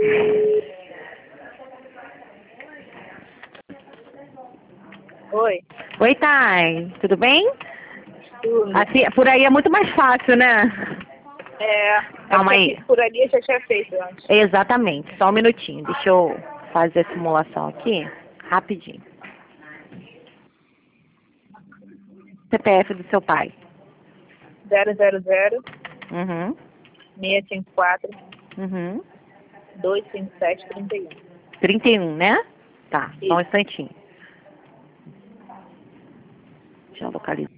Oi. Oi, Thay. Tudo bem? Tudo. Assim, por aí é muito mais fácil, né? Calma aí. Por ali eu já tinha feito antes. Exatamente. Só um minutinho. Deixa eu fazer a simulação aqui. Rapidinho. CPF do seu pai. 000 Uhum. 654 Uhum. 257 31. 31, né? Tá, só um Isso. instantinho. Deixa eu localizar.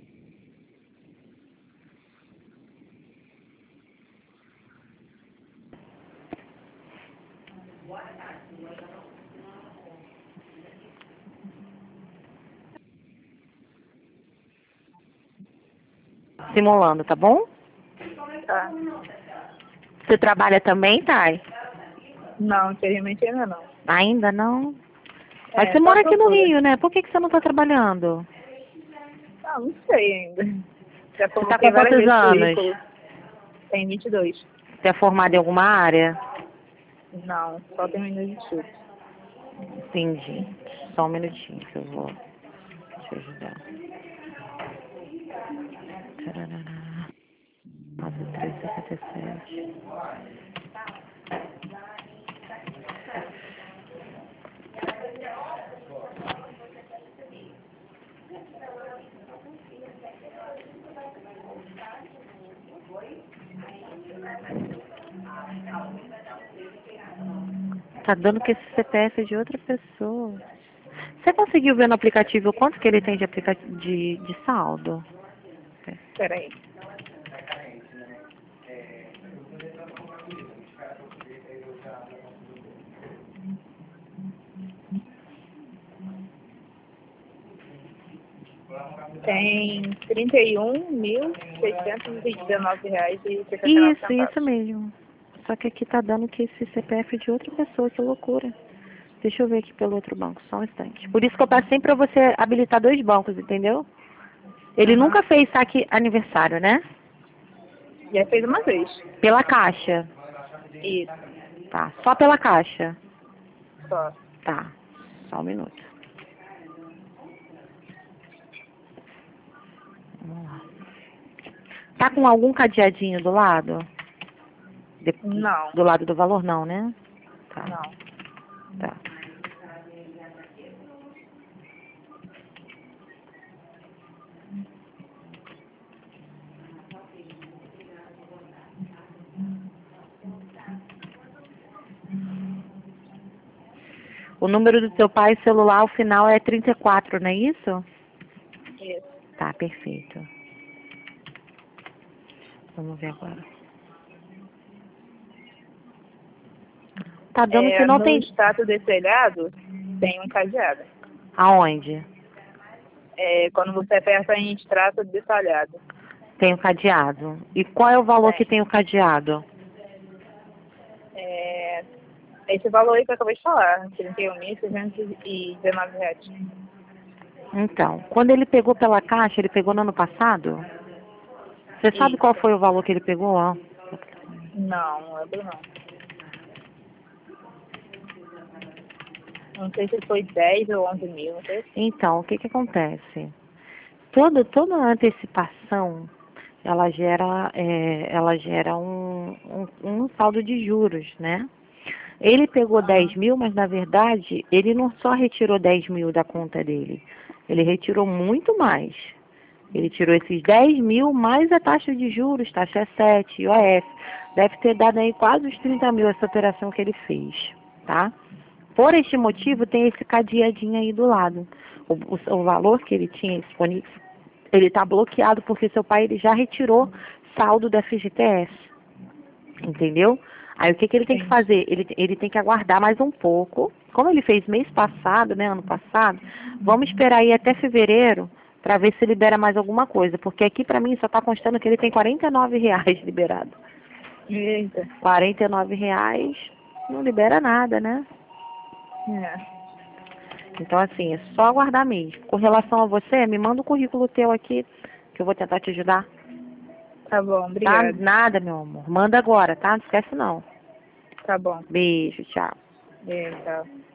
Simulando, tá bom? Tá. Você trabalha também, Thay? Não, infelizmente ainda não. Ainda não? Mas É, você só mora aqui no procura. Rio, né? Por que você não tá trabalhando? Ah, não sei ainda. Já Você tá coloquei com várias quantos vezes anos? currículo. Tem 22. Você é formado em alguma área? Não, só terminei de estudo. Entendi. Só um minutinho que eu vou te ajudar. Tararara. 9357. Tá dando que esse CPF é de outra pessoa. Você conseguiu ver no aplicativo quanto que ele tem de, de saldo? Peraí. Tem R$ 31.619,69. Isso mesmo. Só que aqui tá dando que esse CPF é de outra pessoa, que loucura. Deixa eu ver aqui pelo outro banco, só um instante. Por isso que eu passei pra você habilitar 2 bancos, entendeu? Ele nunca fez saque aniversário, né? Já fez uma vez. Pela Caixa. Isso, Tá, só pela Caixa. só. Tá, só um minuto. Vamos lá. Tá com algum cadeadinho do lado? Não, Do lado do valor, não, né? Tá, não. tá. O número do seu pai celular, o final é 34, não é isso? Isso. Tá, perfeito. Vamos ver agora. Tá dando que não No tem... extrato detalhado, tem um cadeado. Aonde? Quando você aperta em extrato detalhado. Tem o cadeado. E qual é o valor que Tem. tem o cadeado? Esse valor aí que eu acabei de falar, R$ 31.619. Então, quando ele pegou pela Caixa, ele pegou no ano passado? Você sabe qual Isso. foi o valor que ele pegou? Ó? Não lembro não. Não sei se foi 10 ou 11 mil, não sei assim. Então, o que que acontece? Toda antecipação, ela gera um saldo de juros, né? Ele pegou 10 mil, mas na verdade, ele não só retirou 10 mil da conta dele. Ele retirou muito mais. Ele tirou esses 10 mil mais a taxa de juros, taxa 7, IOF. Deve ter dado aí quase os 30 mil essa operação que ele fez, tá? Por este motivo, tem esse cadeadinho aí do lado. O valor que ele tinha disponível, ele está bloqueado porque seu pai ele já retirou saldo da FGTS. Entendeu? Aí o que ele tem que Sim. fazer? Ele tem que aguardar mais um pouco. Como ele fez mês passado, né, ano passado, vamos esperar aí até fevereiro para ver se libera mais alguma coisa. Porque aqui para mim só está constando que ele tem R$ 49 liberado. Eita. R$ 49 não libera nada, né? Então, assim, é só aguardar mesmo. Com relação a você, me manda o currículo teu aqui, que eu vou tentar te ajudar. Tá bom, Tá? obrigada. Nada, meu amor. Manda agora, tá? Não esquece não. Tá bom. Beijo, tchau. Beijo, tchau.